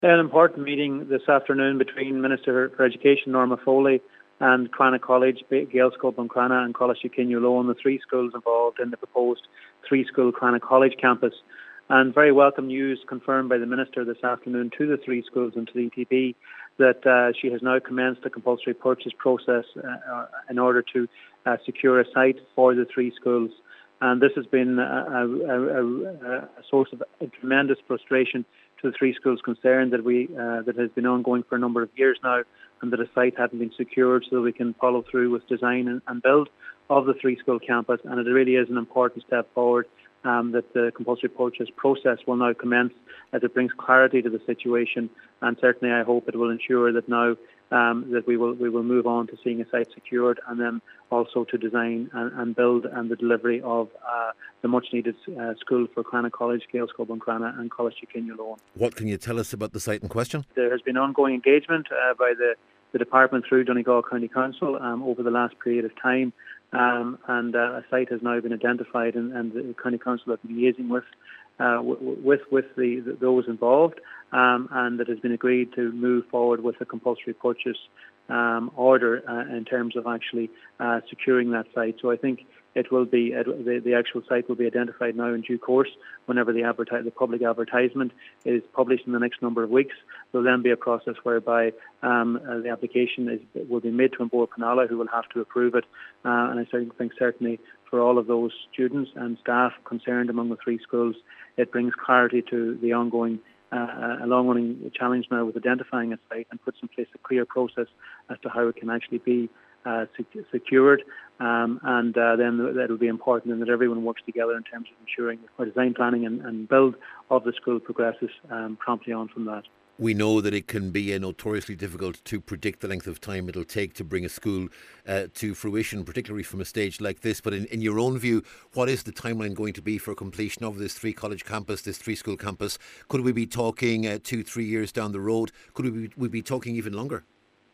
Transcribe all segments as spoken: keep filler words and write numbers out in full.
An important meeting this afternoon between Minister for Education Norma Foley and Cranagh College, Gaelscope and Cranagh and Coláiste Cinniú Lone, the three schools involved in the proposed three-school Cranagh College campus. And very welcome news confirmed by the Minister this afternoon to the three schools and to the E T B that uh, she has now commenced a compulsory purchase process uh, in order to uh, secure a site for the three schools. And this has been a, a, a, a source of tremendous frustration to the three schools concerned that we uh, that has been ongoing for a number of years now, and that a site hadn't been secured so that we can follow through with design and, and build of the three school campus. And it really is an important step forward um, that the compulsory purchase process will now commence, as it brings clarity to the situation. And certainly I hope it will ensure that now um, that we will we will move on to seeing a site secured, and then also to design and, and build and the delivery of uh, the much needed uh, school for Cranagh College, Gaelscope and Cranagh and Coláiste Cinniú Lone. What can you tell us about the site in question? There has been ongoing engagement uh, by the, the department through Donegal County Council um, over the last period of time, um, and uh, a site has now been identified, and, and the County Council have been liaising with uh, w- with with the, the those involved, um, and it has been agreed to move forward with a compulsory purchase um, order uh, in terms of actually uh, securing that site. So I think it will be it, the, the actual site will be identified now in due course. Whenever the advertise, the public advertisement is published in the next number of weeks, there will then be a process whereby um, uh, the application is will be made to An Bord Pleanála, who will have to approve it. Uh, and I think certainly for all of those students and staff concerned among the three schools, it brings clarity to the ongoing Uh, a long-running challenge now with identifying a site, and puts in place a clear process as to how it can actually be uh, sec- secured. Um, and uh, then that will be important, and that everyone works together in terms of ensuring that design planning and, and build of the school progresses um, promptly on from that. We know that it can be uh, notoriously difficult to predict the length of time it'll take to bring a school uh, to fruition, particularly from a stage like this. But in, in your own view, what is the timeline going to be for completion of this three college campus, this three school campus? Could we be talking uh, two, three years down the road? Could we be, we be talking even longer?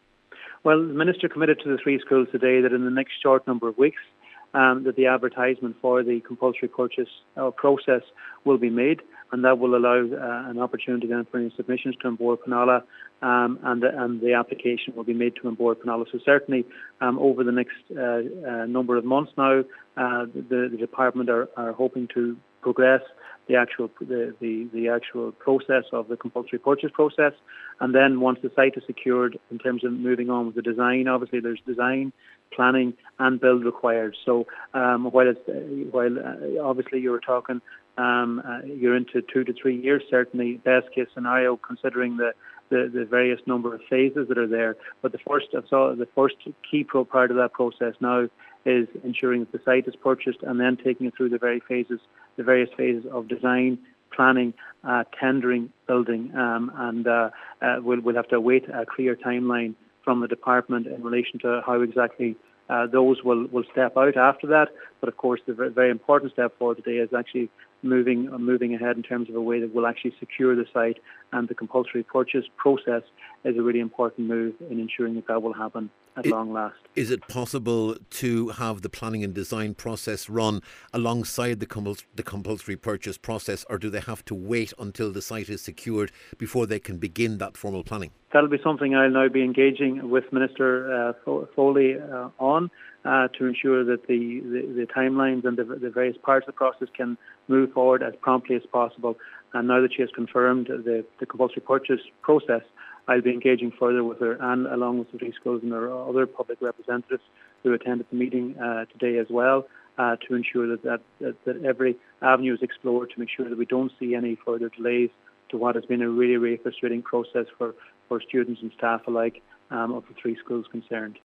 Well, the Minister committed to the three schools today that in the next short number of weeks, um, that the advertisement for the compulsory purchase uh, process will be made, and that will allow uh, an opportunity then for any submissions to An Bord Pleanála, um, and, the, and the application will be made to An Bord Pleanála. So certainly um, over the next uh, uh, number of months now, uh, the, the department are, are hoping to progress the actual the, the, the actual process of the compulsory purchase process. And then once the site is secured, in terms of moving on with the design, obviously there's design, planning and build required. So um, while it's, uh, while uh, obviously you were talking, um, uh, you're into two to three years, certainly best case scenario, considering the, the, the various number of phases that are there. But the first, so the first key pro part of that process now is ensuring that the site is purchased, and then taking it through the very phases, the various phases of design, planning, uh, tendering, building, um, and uh, uh, we'll, we'll have to await a clear timeline from the department in relation to how exactly uh, those will, will step out after that. But of course, the very important step forward today is actually moving uh, moving ahead in terms of a way that will actually secure the site, and the compulsory purchase process is a really important move in ensuring that that will happen at it, long last. Is it possible to have the planning and design process run alongside the, compul- the compulsory purchase process, or do they have to wait until the site is secured before they can begin that formal planning? That'll be something I'll now be engaging with Minister uh, Foley uh, on uh, to ensure that the, the, the timelines and the, the various parts of the process can move forward as promptly as possible. And now that she has confirmed the, the compulsory purchase process, I'll be engaging further with her, and along with the three schools and their other public representatives who attended the meeting uh, today as well, uh, to ensure that, that, that, that every avenue is explored to make sure that we don't see any further delays to what has been a really, really frustrating process for, for students and staff alike um, of the three schools concerned.